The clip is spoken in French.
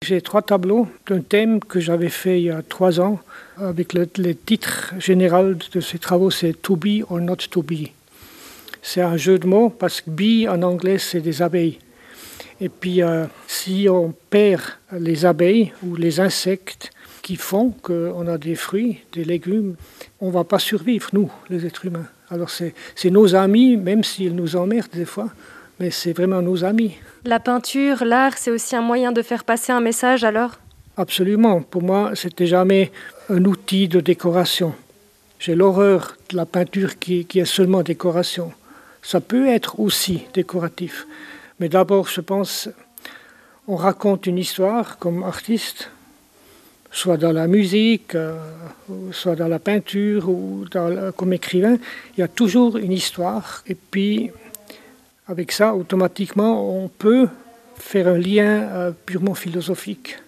J'ai 3 tableaux d'un thème que j'avais fait il y a 3 ans, avec le titre général de ces travaux, c'est « To be or not to be ». C'est un jeu de mots parce que « bee » en anglais, c'est des abeilles. Et puis, si on perd les abeilles ou les insectes qui font qu'on a des fruits, des légumes, on ne va pas survivre, nous, les êtres humains. Alors c'est nos amis, même s'ils nous emmerdent des fois, mais c'est vraiment nos amis. La peinture, l'art, c'est aussi un moyen de faire passer un message alors ? Absolument. Pour moi, c'était jamais un outil de décoration. J'ai l'horreur de la peinture qui est seulement décoration. Ça peut être aussi décoratif. Mais d'abord, je pense, on raconte une histoire comme artiste, soit dans la musique, soit dans la peinture ou comme écrivain. Il y a toujours une histoire. Et puis, avec ça, automatiquement, on peut faire un lien purement philosophique.